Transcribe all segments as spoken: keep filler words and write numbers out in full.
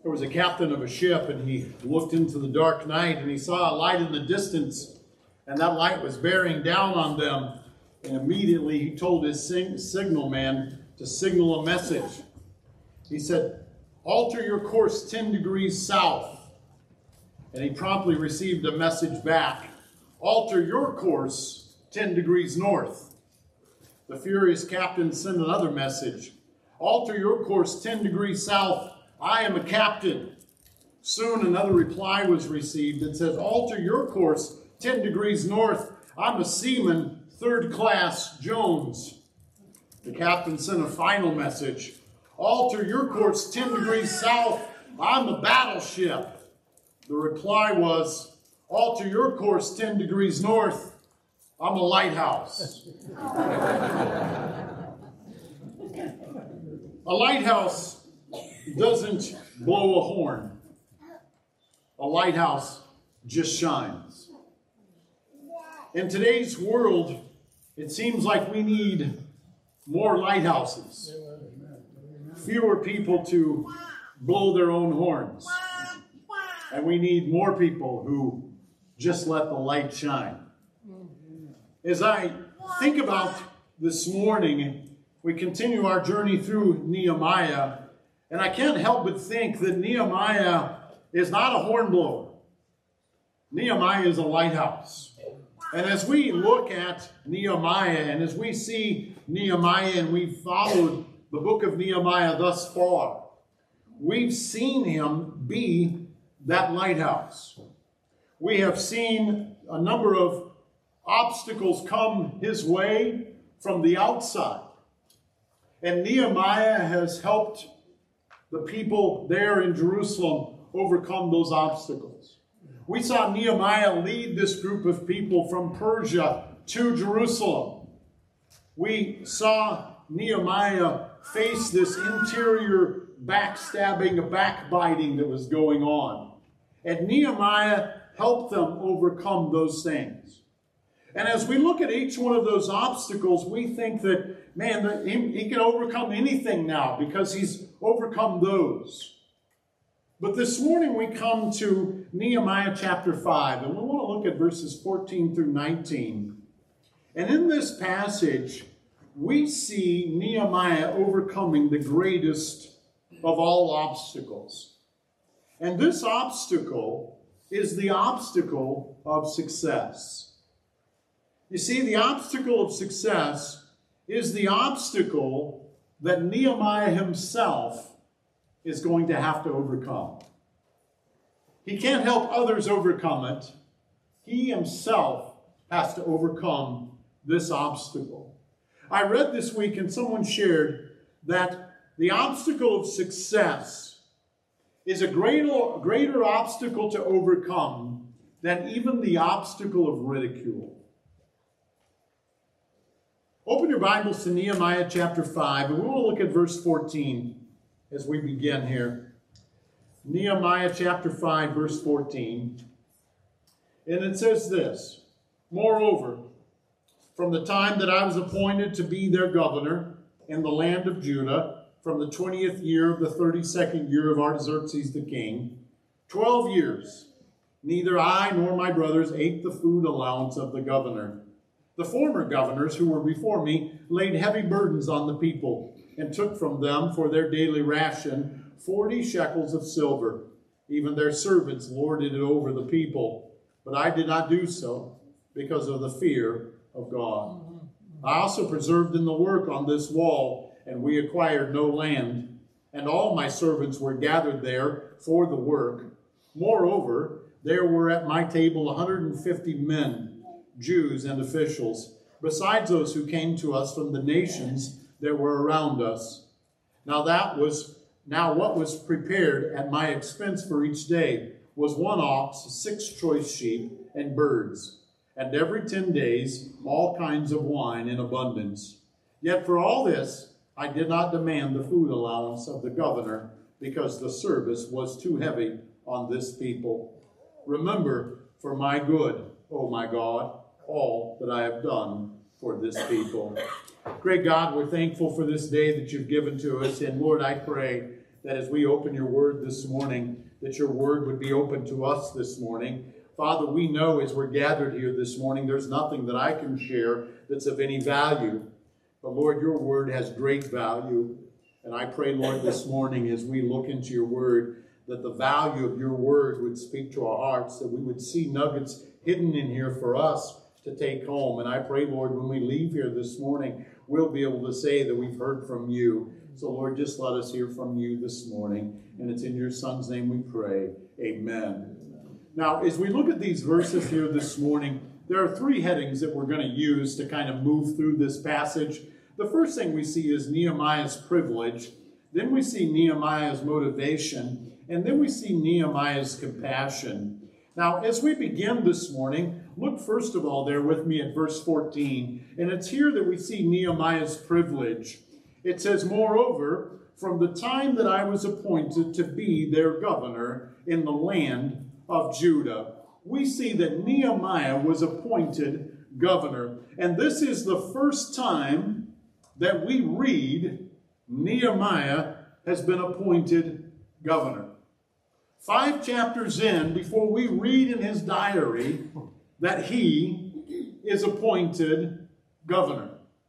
There was a captain of a ship, and he looked into the dark night, and he saw a light in the distance, and that light was bearing down on them. And immediately he told his sing- signal man to signal a message. He said, "Alter your course ten degrees south." And he promptly received a message back, "Alter your course ten degrees north." The furious captain sent another message, "Alter your course ten degrees south. I am a captain." Soon another reply was received that says, "Alter your course ten degrees north. I'm a seaman, third class, Jones." The captain sent a final message, "Alter your course ten degrees south. I'm a battleship." The reply was, "Alter your course ten degrees north. I'm a lighthouse." A lighthouse doesn't blow a horn. A lighthouse just shines. In today's world, it seems like we need more lighthouses. Fewer people to blow their own horns. And we need more people who just let the light shine. As I think about this morning, we continue our journey through Nehemiah, and I can't help but think that Nehemiah is not a hornblower. Nehemiah is a lighthouse. And as we look at Nehemiah, and as we see Nehemiah, and we've followed the book of Nehemiah thus far, we've seen him be that lighthouse. We have seen a number of obstacles come his way from the outside. And Nehemiah has helped the people there in Jerusalem overcome those obstacles. We saw Nehemiah lead this group of people from Persia to Jerusalem. We saw Nehemiah face this interior backstabbing, backbiting that was going on. And Nehemiah helped them overcome those things. And as we look at each one of those obstacles, we think that, man, that he, he can overcome anything now because he's overcome those. But this morning we come to Nehemiah chapter five, and we want to look at verses fourteen through nineteen. And in this passage, we see Nehemiah overcoming the greatest of all obstacles. And this obstacle is the obstacle of success. You see, the obstacle of success is the obstacle that Nehemiah himself is going to have to overcome. He can't help others overcome it. He himself has to overcome this obstacle. I read this week and someone shared that the obstacle of success is a greater, greater obstacle to overcome than even the obstacle of ridicule. Open your Bibles to Nehemiah chapter five, and we will look at verse fourteen as we begin here. Nehemiah chapter five, verse fourteen. And it says this, "Moreover, from the time that I was appointed to be their governor in the land of Judah, from the twentieth year of the thirty-second year of Artaxerxes the king, twelve years, neither I nor my brothers ate the food allowance of the governor. The former governors who were before me laid heavy burdens on the people and took from them for their daily ration forty shekels of silver. Even their servants lorded it over the people. But I did not do so because of the fear of God. I also preserved in the work on this wall, and we acquired no land. And all my servants were gathered there for the work. Moreover, there were at my table one hundred fifty men, Jews and officials, besides those who came to us from the nations that were around us. Now that was now what was prepared at my expense for each day was one ox, six choice sheep, and birds, and every ten days all kinds of wine in abundance. Yet for all this I did not demand the food allowance of the governor, because the service was too heavy on this people. Remember for my good, O my God, all that I have done for this people." Great God, we're thankful for this day that you've given to us. And Lord, I pray that as we open your word this morning, that your word would be open to us this morning. Father, we know as we're gathered here this morning, there's nothing that I can share that's of any value. But Lord, your word has great value. And I pray, Lord, this morning as we look into your word, that the value of your word would speak to our hearts, that we would see nuggets hidden in here for us to take home. And I pray, Lord, when we leave here this morning, we'll be able to say that we've heard from you. So, Lord, just let us hear from you this morning. And it's in your Son's name we pray. Amen. Now, as we look at these verses here this morning, there are three headings that we're going to use to kind of move through this passage. The first thing we see is Nehemiah's privilege. Then we see Nehemiah's motivation. And then we see Nehemiah's compassion. Now, as we begin this morning, look first of all there with me at verse fourteen. And it's here that we see Nehemiah's privilege. It says, moreover, from the time that I was appointed to be their governor in the land of Judah, we see that Nehemiah was appointed governor. And this is the first time that we read Nehemiah has been appointed governor. Five chapters in, before we read in his diary that he is appointed governor.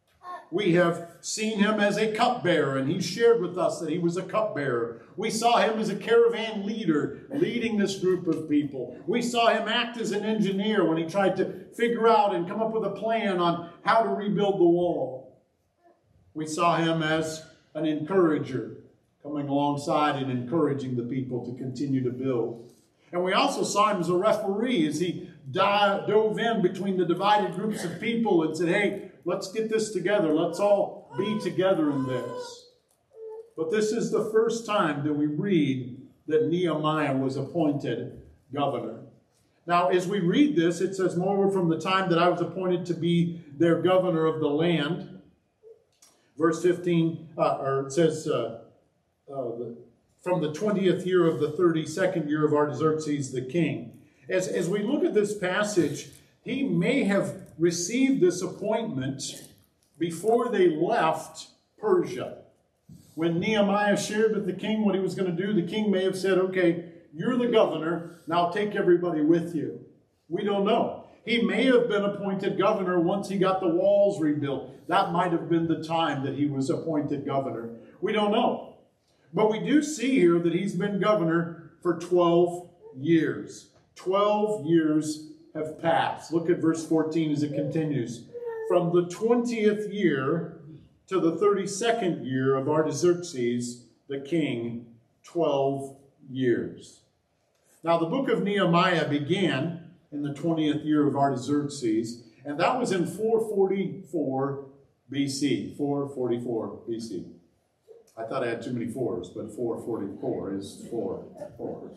We have seen him as a cupbearer, and he shared with us that he was a cupbearer. We saw him as a caravan leader, leading this group of people. We saw him act as an engineer when he tried to figure out and come up with a plan on how to rebuild the wall. We saw him as an encourager, coming alongside and encouraging the people to continue to build. And we also saw him as a referee as he dove in between the divided groups of people and said, hey, let's get this together. Let's all be together in this. But this is the first time that we read that Nehemiah was appointed governor. Now, as we read this, it says, moreover, from the time that I was appointed to be their governor of the land. Verse fifteen, uh, or it says, uh, uh, the, from the twentieth year of the thirty-second year of Artaxerxes the king. As, as we look at this passage, he may have received this appointment before they left Persia. When Nehemiah shared with the king what he was going to do, the king may have said, okay, you're the governor, now take everybody with you. We don't know. He may have been appointed governor once he got the walls rebuilt. That might have been the time that he was appointed governor. We don't know. But we do see here that he's been governor for twelve years. twelve years have passed. Look at verse fourteen as it continues. From the twentieth year to the thirty-second year of Artaxerxes the king, twelve years. Now the book of Nehemiah began in the twentieth year of Artaxerxes, and that was in four forty-four B C. four forty-four B C. I thought I had too many fours, but four forty-four is four fours.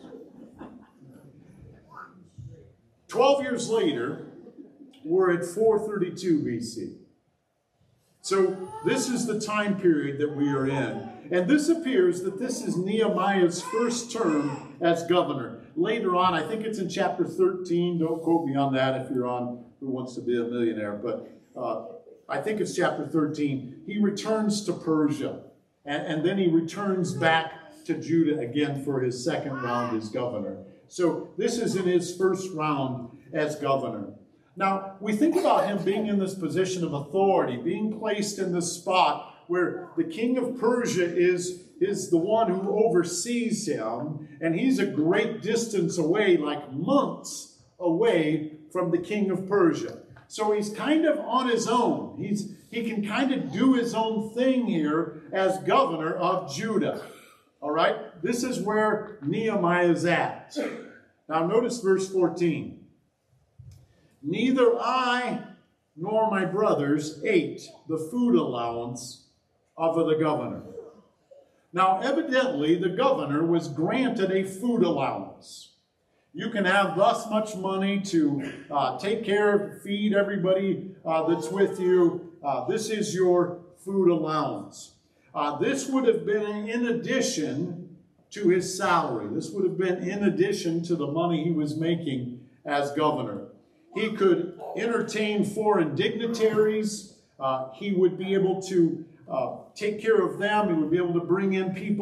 Twelve years later, we're at four thirty-two B C. So this is the time period that we are in. And this appears that this is Nehemiah's first term as governor. Later on, I think it's in chapter thirteen. Don't quote me on that if you're on Who Wants to Be a Millionaire. But uh, I think it's chapter thirteen. He returns to Persia. And, and then he returns back to Judah again for his second round as governor. So this is in his first round as governor. Now, we think about him being in this position of authority, being placed in this spot where the king of Persia is, is the one who oversees him, and he's a great distance away, like months away from the king of Persia. So he's kind of on his own. He's, he can kind of do his own thing here as governor of Judah. All right? This is where Nehemiah is at. Now notice verse fourteen. Neither I nor my brothers ate the food allowance of the governor. Now, evidently, the governor was granted a food allowance. You can have thus much money to uh, take care of, feed everybody uh, that's with you. Uh, this is your food allowance. Uh, this would have been in addition to his salary. This would have been in addition to the money he was making as governor. He could entertain foreign dignitaries. Uh, he would be able to uh, take care of them. He would be able to bring in people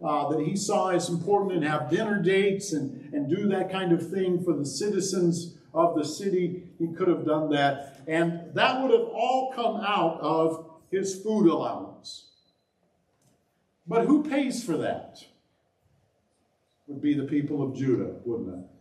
uh, that he saw as important and have dinner dates and, and do that kind of thing for the citizens of the city, he could have done that. And that would have all come out of his food allowance. But who pays for that? Would be the people of Judah, wouldn't it?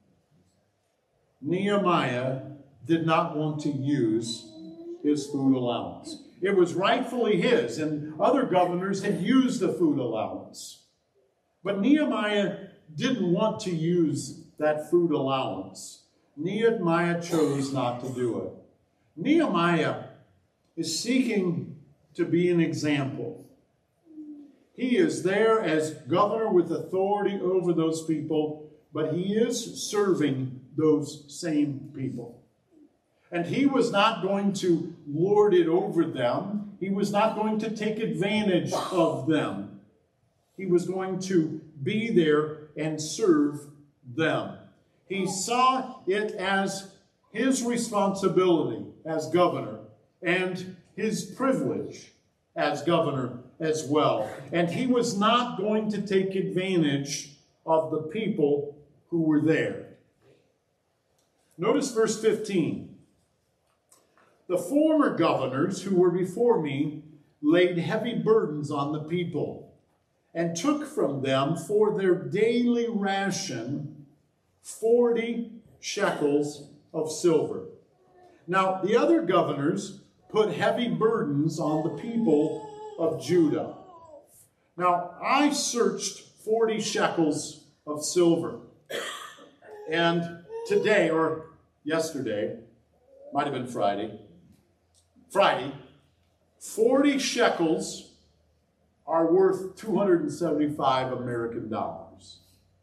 Nehemiah did not want to use his food allowance. It was rightfully his, and other governors had used the food allowance. But Nehemiah didn't want to use that food allowance. Nehemiah chose not to do it. Nehemiah is seeking to be an example. He is there as governor with authority over those people, but he is serving those same people. And he was not going to lord it over them. He was not going to take advantage of them. He was going to be there and serve them. He saw it as his responsibility as governor and his privilege as governor as well. And he was not going to take advantage of the people who were there. Notice verse fifteen. The former governors who were before me laid heavy burdens on the people and took from them for their daily ration forty shekels of silver. Now, the other governors put heavy burdens on the people of Judah. Now, I searched forty shekels of silver. And today, or yesterday, might have been Friday, Friday, forty shekels are worth two hundred seventy-five American dollars.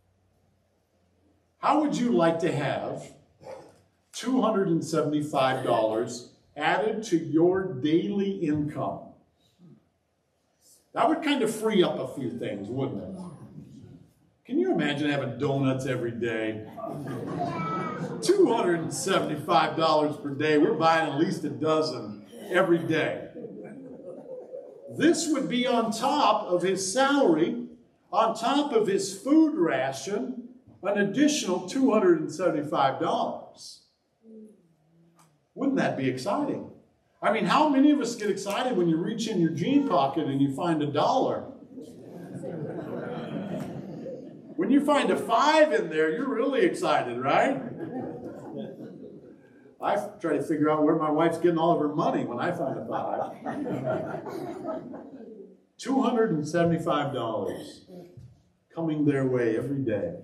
How would you like to have two hundred seventy-five dollars added to your daily income? That would kind of free up a few things, wouldn't it? Can you imagine having donuts every day? two hundred seventy-five dollars per day. We're buying at least a dozen every day. This would be on top of his salary, on top of his food ration, an additional two hundred seventy-five dollars. Wouldn't that be exciting? I mean, how many of us get excited when you reach in your jean pocket and you find a dollar? When you find a five in there, you're really excited, right? I try to figure out where my wife's getting all of her money when I find a five. two hundred seventy-five dollars coming their way every day.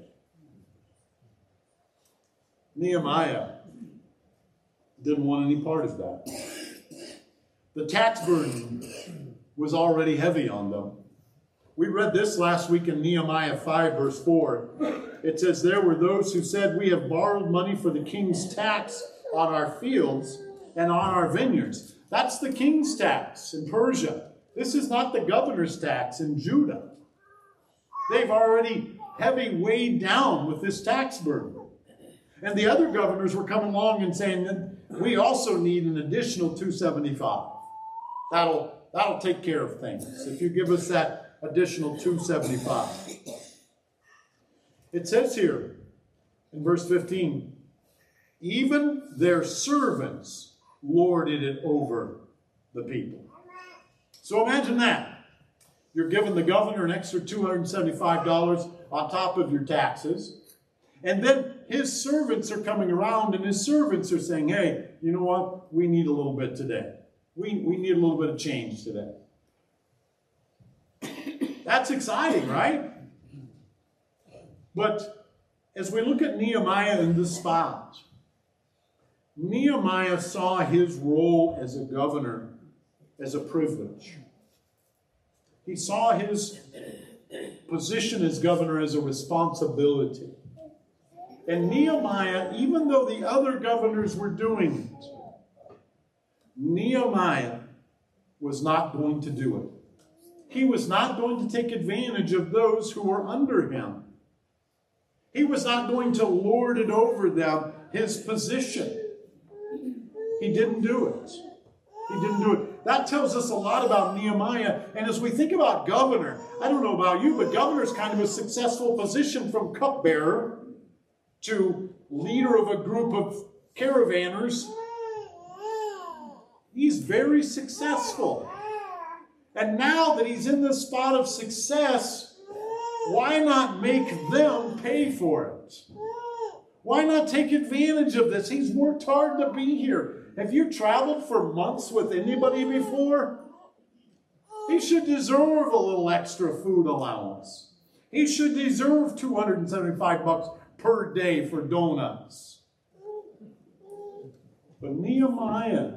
Nehemiah didn't want any part of that. The tax burden was already heavy on them. We read this last week in Nehemiah five, verse four. It says, there were those who said, we have borrowed money for the king's tax on our fields and on our vineyards. That's the king's tax in Persia. This is not the governor's tax in Judah. They've already heavy weighed down with this tax burden. And the other governors were coming along and saying that we also need an additional two hundred seventy-five. That'll, that'll take care of things if you give us that additional two hundred seventy-five. It says here in verse fifteen, even their servants lorded it over the people. So imagine that. You're giving the governor an extra two hundred seventy-five dollars on top of your taxes. And then his servants are coming around and his servants are saying, hey, you know what? We need a little bit today. We, we need a little bit of change today. That's exciting, right? But as we look at Nehemiah in this spot, Nehemiah saw his role as a governor as a privilege. He saw his position as governor as a responsibility. And Nehemiah, even though the other governors were doing it, Nehemiah was not going to do it. He was not going to take advantage of those who were under him. He was not going to lord it over them, his position. He didn't do it. He didn't do it. that tells us a lot about Nehemiah. And as we think about governor, I don't know about you, but governor is kind of a successful position from cupbearer to leader of a group of caravanners. He's very successful. And now that he's in this spot of success, why not make them pay for it? Why not take advantage of this? He's worked hard to be here. Have you traveled for months with anybody before? He should deserve a little extra food allowance. He should deserve two hundred seventy-five bucks per day for donuts. But Nehemiah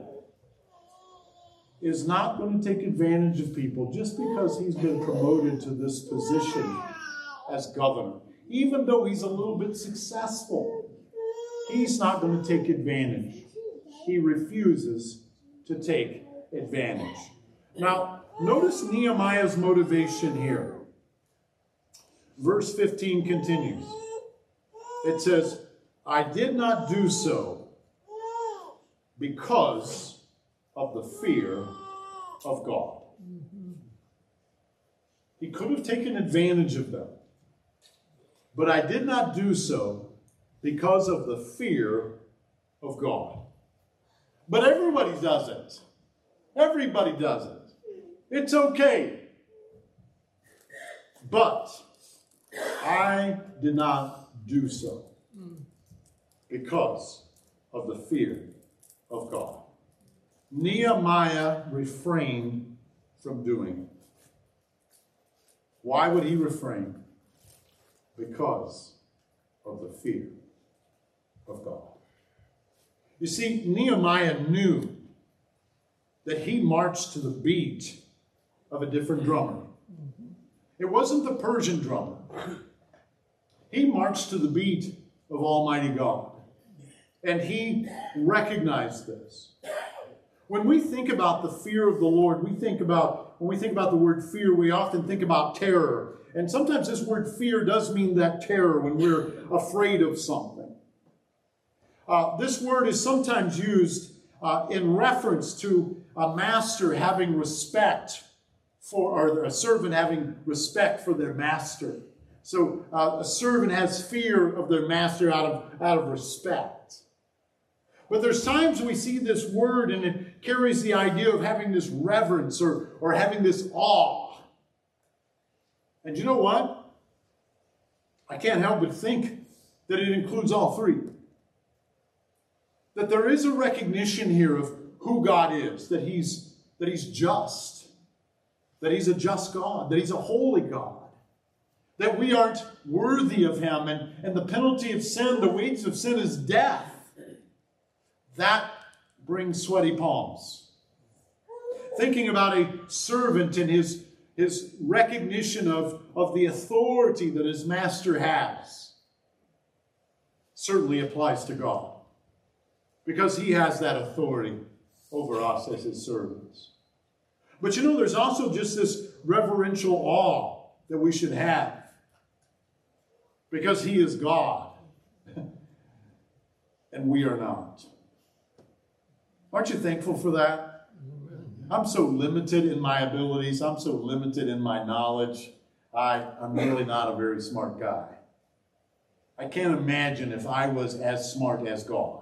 is not going to take advantage of people just because he's been promoted to this position as governor. Even though he's a little bit successful, he's not going to take advantage. He refuses to take advantage. Now, notice Nehemiah's motivation here. Verse fifteen continues. It says, I did not do so because of the fear of God. He could have taken advantage of them. But I did not do so because of the fear of God. But everybody does it. Everybody does it. It's okay. But I did not do so because of the fear of God. Nehemiah refrained from doing it. Why would he refrain? Because of the fear of God. You see, Nehemiah knew that he marched to the beat of a different drummer. It wasn't the Persian drummer. He marched to the beat of Almighty God. And he recognized this. When we think about the fear of the Lord, we think about, when we think about the word fear, we often think about terror. And sometimes this word fear does mean that terror when we're afraid of something. Uh, this word is sometimes used uh, in reference to a master having respect for, or a servant having respect for their master. So uh, a servant has fear of their master out of, out of respect. But there's times we see this word and it carries the idea of having this reverence or, or having this awe. And you know what? I can't help but think that it includes all three. That there is a recognition here of who God is, that he's, that he's just, that he's a just God, that he's a holy God, that we aren't worthy of him, and, and the penalty of sin, the wages of sin is death. That brings sweaty palms. Thinking about a servant and his, his recognition of, of the authority that his master has certainly applies to God. Because he has that authority over us as his servants. But you know, there's also just this reverential awe that we should have. Because he is God. And we are not. Aren't you thankful for that? I'm so limited in my abilities. I'm so limited in my knowledge. I, I'm really not a very smart guy. I can't imagine if I was as smart as God.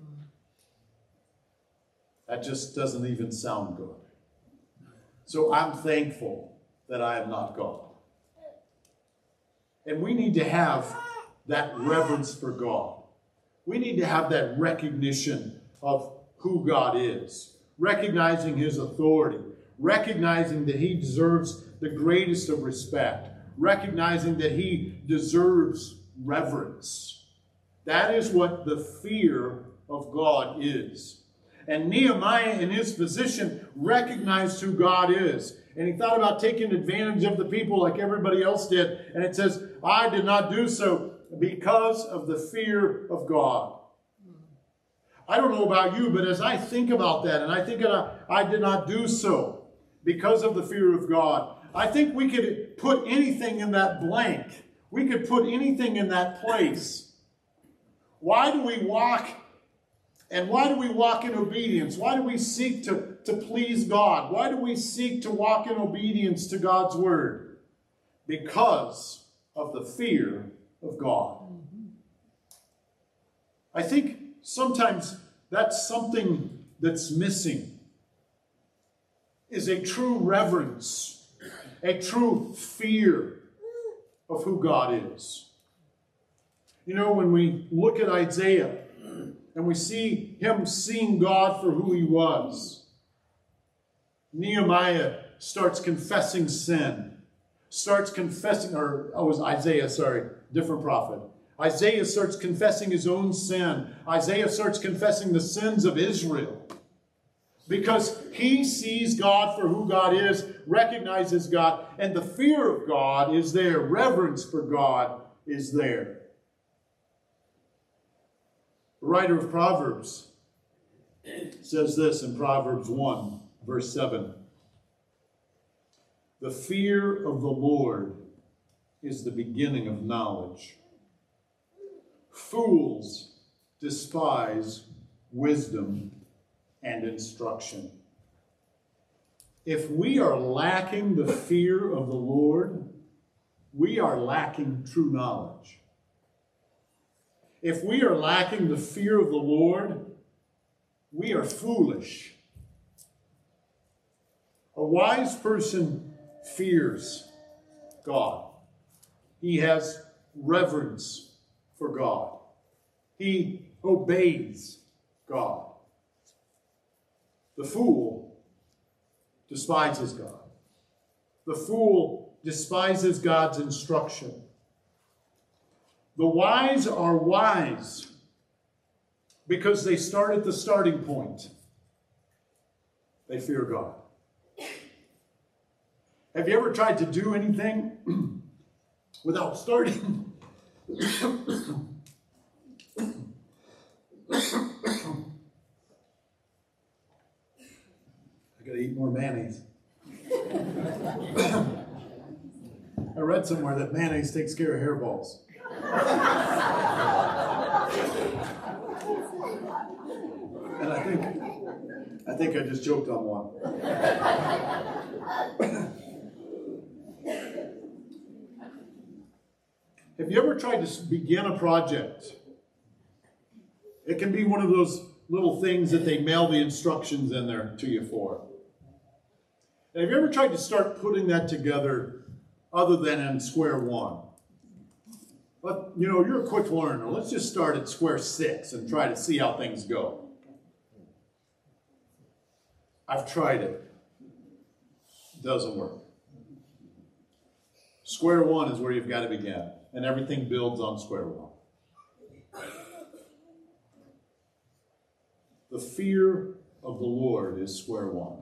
That just doesn't even sound good. So I'm thankful that I am not God. And we need to have that reverence for God. We need to have that recognition of who God is. Recognizing his authority. Recognizing that he deserves the greatest of respect. Recognizing that he deserves reverence. That is what the fear of God is. And Nehemiah, in his position, recognized who God is. And he thought about taking advantage of the people like everybody else did. And it says, I did not do so because of the fear of God. I don't know about you, but as I think about that, and I think that I, I did not do so because of the fear of God, I think we could put anything in that blank. We could put anything in that place. Why do we walk And why do we walk in obedience? Why do we seek to, to please God? Why do we seek to walk in obedience to God's word? Because of the fear of God. I think sometimes that's something that's missing, is a true reverence, a true fear of who God is. You know, when we look at Isaiah and we see him seeing God for who he was, Nehemiah starts confessing sin, starts confessing, or oh, it was Isaiah, sorry, different prophet. Isaiah starts confessing his own sin. Isaiah starts confessing the sins of Israel. Because he sees God for who God is, recognizes God, and the fear of God is there. Reverence for God is there. The writer of Proverbs says this in Proverbs one, verse seven. The fear of the Lord is the beginning of knowledge. Fools despise wisdom and instruction. If we are lacking the fear of the Lord, we are lacking true knowledge. If we are lacking the fear of the Lord, we are foolish. A wise person fears God. He has reverence for God. He obeys God. The fool despises God. The fool despises God's instruction. The wise are wise because they start at the starting point. They fear God. Have you ever tried to do anything without starting? I gotta eat more mayonnaise. I read somewhere that mayonnaise takes care of hairballs. And I think I think I just choked on one. Have you ever tried to begin a project? It can be one of those little things that they mail the instructions in there to you for. And have you ever tried to start putting that together other than in square one? But, you know, you're a quick learner. Let's just start at square six and try to see how things go. I've tried it. It doesn't work. Square one is where you've got to begin, and everything builds on square one. The fear of the Lord is square one.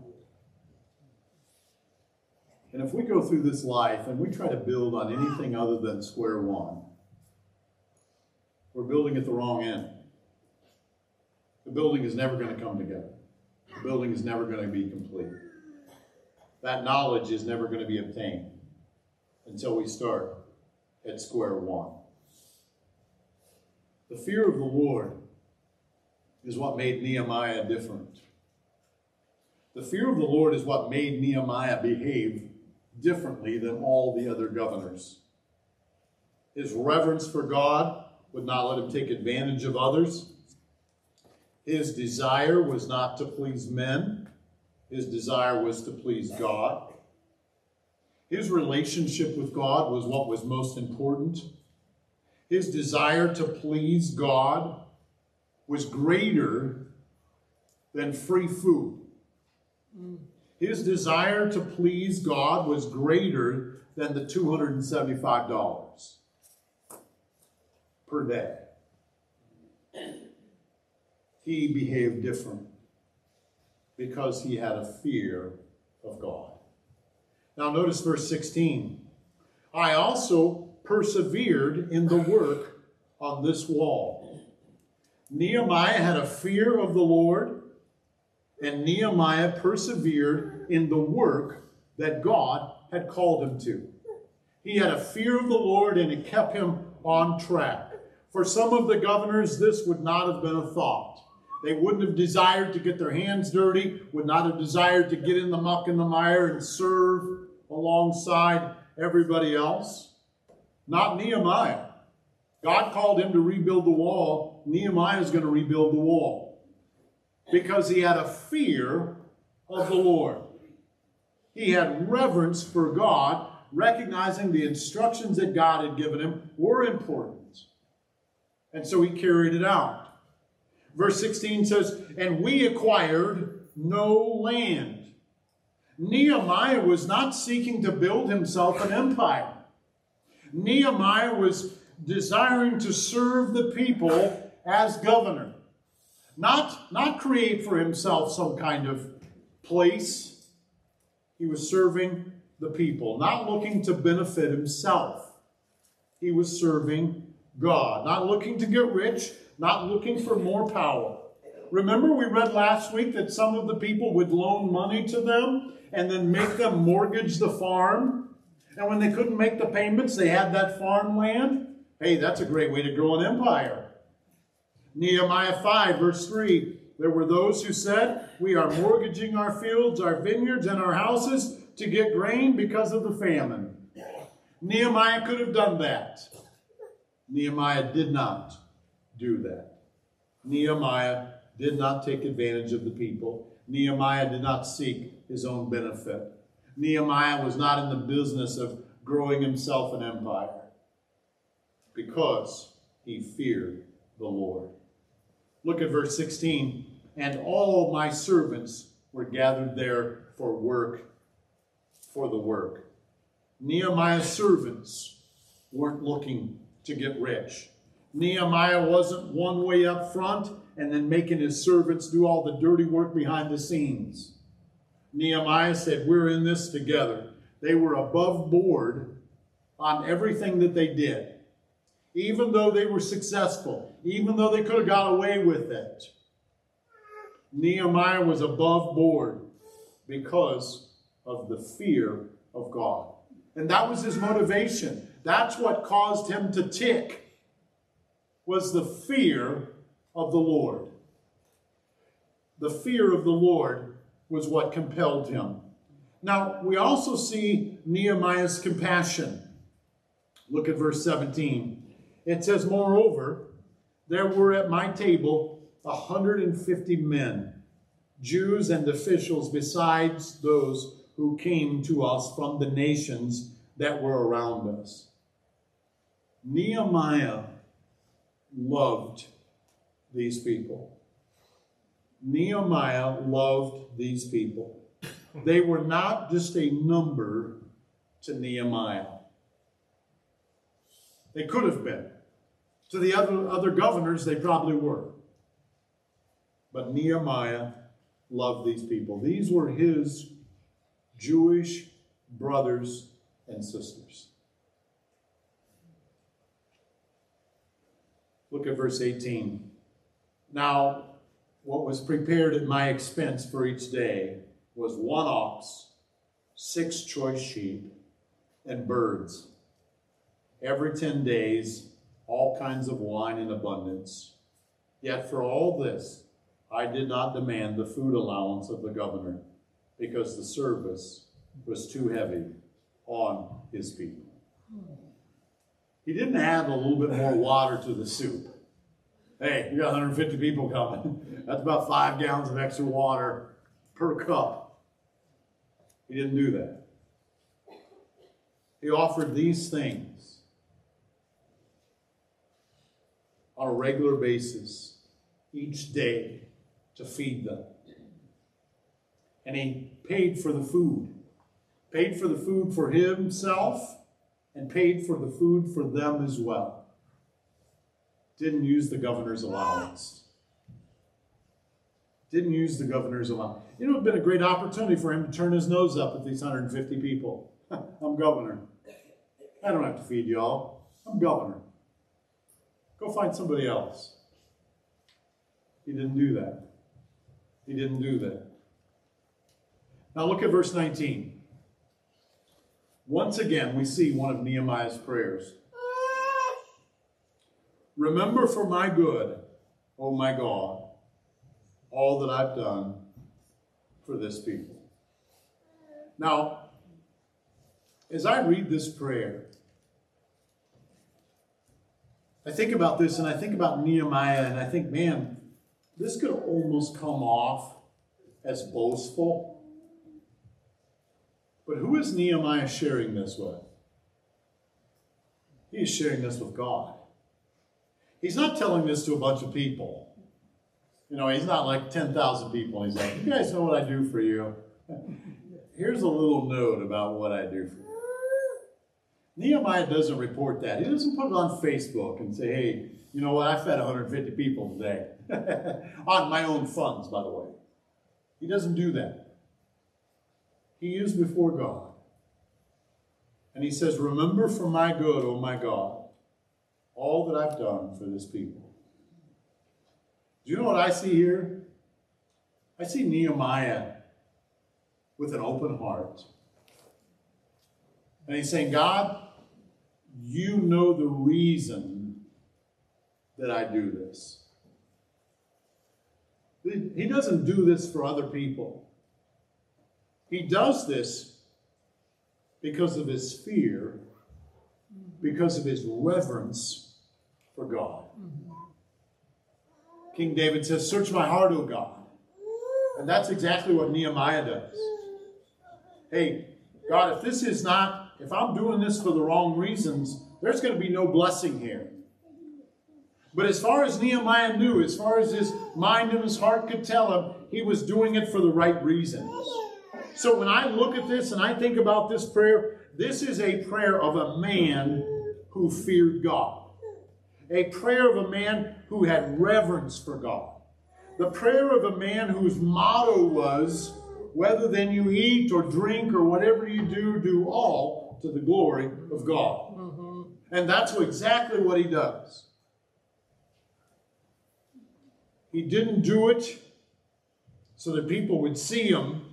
And if we go through this life and we try to build on anything other than square one, we're building at the wrong end. The building is never going to come together. The building is never going to be complete. That knowledge is never going to be obtained until we start at square one. The fear of the Lord is what made Nehemiah different. The fear of the Lord is what made Nehemiah behave differently than all the other governors. His reverence for God would not let him take advantage of others. His desire was not to please men. His desire was to please God. His relationship with God was what was most important. His desire to please God was greater than free food. His desire to please God was greater than the two hundred seventy-five dollars per day. He behaved different because he had a fear of God. Now notice verse sixteen. I also persevered in the work on this wall. Nehemiah had a fear of the Lord, and Nehemiah persevered in the work that God had called him to. He had a fear of the Lord, and it kept him on track. For some of the governors, this would not have been a thought. They wouldn't have desired to get their hands dirty, would not have desired to get in the muck and the mire and serve alongside everybody else. Not Nehemiah. God called him to rebuild the wall. Nehemiah is going to rebuild the wall because he had a fear of the Lord. He had reverence for God, recognizing the instructions that God had given him were important. And so he carried it out. Verse sixteen says, and we acquired no land. Nehemiah was not seeking to build himself an empire. Nehemiah was desiring to serve the people as governor. Not, not create for himself some kind of place. He was serving the people, not looking to benefit himself. He was serving God, not looking to get rich, not looking for more power. Remember we read last week that some of the people would loan money to them and then make them mortgage the farm. And when they couldn't make the payments, they had that farmland. Hey, that's a great way to grow an empire. Nehemiah five, verse three, there were those who said, we are mortgaging our fields, our vineyards, and our houses to get grain because of the famine. Nehemiah could have done that. Nehemiah did not do that. Nehemiah did not take advantage of the people. Nehemiah did not seek his own benefit. Nehemiah was not in the business of growing himself an empire because he feared the Lord. Look at verse sixteen. And all my servants were gathered there for work, for the work. Nehemiah's servants weren't looking to get rich. Nehemiah wasn't one way up front and then making his servants do all the dirty work behind the scenes. Nehemiah said, we're in this together. They were above board on everything that they did. Even though they were successful, even though they could have got away with it, Nehemiah was above board because of the fear of God. And that was his motivation. That's what caused him to tick, was the fear of the Lord. The fear of the Lord was what compelled him. Now, we also see Nehemiah's compassion. Look at verse seventeen. It says, moreover, there were at my table one hundred fifty men, Jews and officials, besides those who came to us from the nations that were around us. Nehemiah loved these people. Nehemiah loved these people. They were not just a number to Nehemiah. They could have been. To the other, other governors, they probably were. But Nehemiah loved these people. These were his Jewish brothers and sisters. Look at verse eighteen. Now, what was prepared at my expense for each day was one ox, six choice sheep, and birds. Every ten days, all kinds of wine in abundance. Yet for all this, I did not demand the food allowance of the governor, because the service was too heavy on his people. He didn't add a little bit more water to the soup. Hey, you got one hundred fifty people coming. That's about five gallons of extra water per cup. He didn't do that. He offered these things on a regular basis, each day, to feed them. And he paid for the food. Paid for the food for himself and paid for the food for them as well. Didn't use the governor's allowance. Didn't use the governor's allowance. You know, it would have been a great opportunity for him to turn his nose up at these one hundred fifty people. I'm governor. I don't have to feed y'all. I'm governor. Go find somebody else. He didn't do that. He didn't do that. Now look at verse nineteen. Once again, we see one of Nehemiah's prayers. Remember for my good, O my God, all that I've done for this people. Now, as I read this prayer, I think about this and I think about Nehemiah and I think, man, this could almost come off as boastful. But who is Nehemiah sharing this with? He is sharing this with God. He's not telling this to a bunch of people. You know, he's not like ten thousand people. He's like, you guys know what I do for you. Here's a little note about what I do for you. Nehemiah doesn't report that. He doesn't put it on Facebook and say, hey, you know what, I fed one hundred fifty people today. On my own funds, by the way. He doesn't do that. He is before God. And he says, remember for my good, O my God, all that I've done for this people. Do you know what I see here? I see Nehemiah with an open heart. And he's saying, God, you know the reason that I do this. He doesn't do this for other people. He does this because of his fear, because of his reverence for God. King David says, search my heart, O God. And that's exactly what Nehemiah does. Hey, God, if this is not, if I'm doing this for the wrong reasons, there's going to be no blessing here. But as far as Nehemiah knew, as far as his mind and his heart could tell him, he was doing it for the right reasons. So when I look at this and I think about this prayer, this is a prayer of a man who feared God. A prayer of a man who had reverence for God. The prayer of a man whose motto was, whether then you eat or drink or whatever you do, do all to the glory of God. Mm-hmm. And that's exactly what he does. He didn't do it so that people would see him.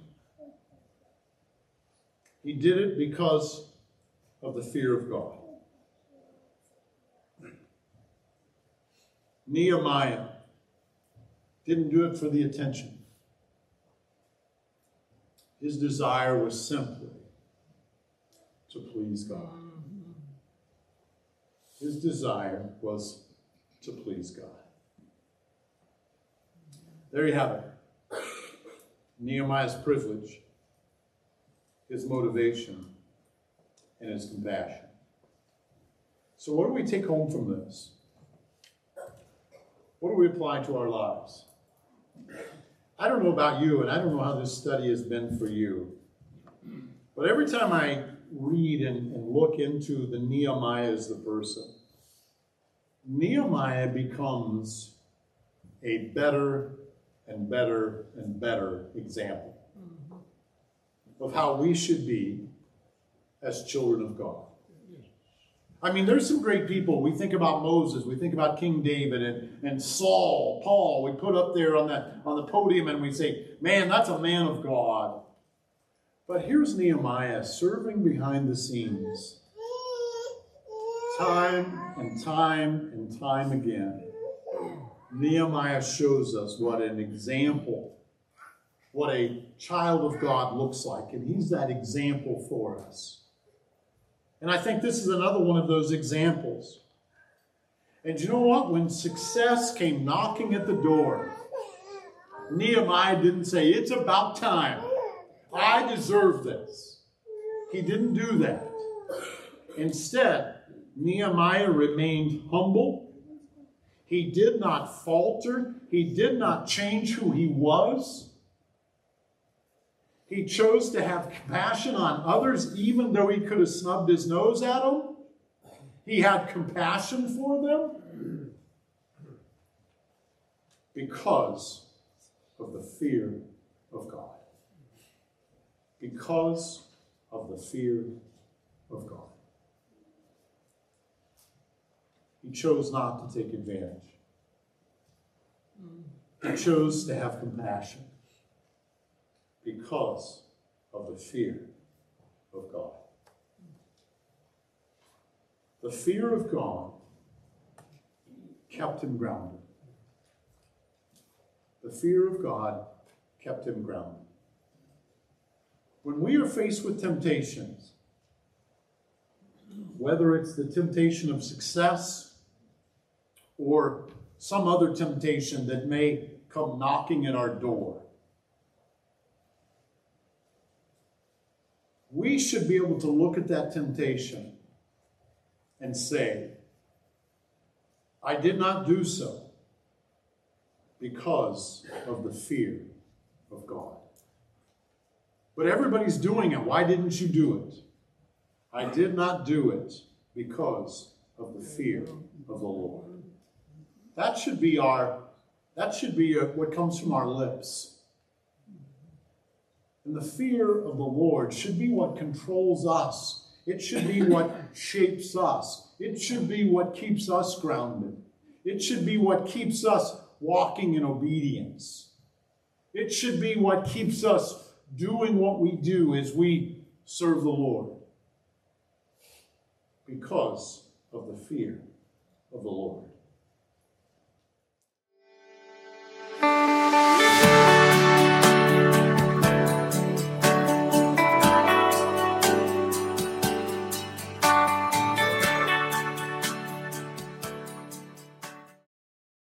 He did it because of the fear of God. Nehemiah didn't do it for the attention. His desire was simply to please God. His desire was to please God. There you have it. Nehemiah's privilege, his motivation, and his compassion. So what do we take home from this? What do we apply to our lives? I don't know about you, and I don't know how this study has been for you, but every time I read and, and look into the Nehemiah as the person, Nehemiah becomes a better and better and better example of how we should be as children of God. I mean, there's some great people. We think about Moses, we think about King David and, and Saul, Paul, we put up there on that on the podium and we say, man, that's a man of God. But here's Nehemiah serving behind the scenes. Time and time and time again, Nehemiah shows us what an example, what a child of God looks like. And he's that example for us. And I think this is another one of those examples. And you know what? When success came knocking at the door, Nehemiah didn't say, it's about time. I deserve this. He didn't do that. Instead, Nehemiah remained humble. He did not falter. He did not change who he was. He chose to have compassion on others, even though he could have snubbed his nose at them. He had compassion for them because of the fear of God. Because of the fear of God. He chose not to take advantage. He chose to have compassion because of the fear of God. The fear of God kept him grounded. The fear of God kept him grounded. When we are faced with temptations, whether it's the temptation of success or some other temptation that may come knocking at our door, we should be able to look at that temptation and say, I did not do so because of the fear of God. But everybody's doing it. Why didn't you do it? I did not do it because of the fear of the Lord. That should be our, that should be what comes from our lips. And the fear of the Lord should be what controls us. It should be what shapes us. It should be what keeps us grounded. It should be what keeps us walking in obedience. It should be what keeps us doing what we do as we serve the Lord. Because of the fear of the Lord.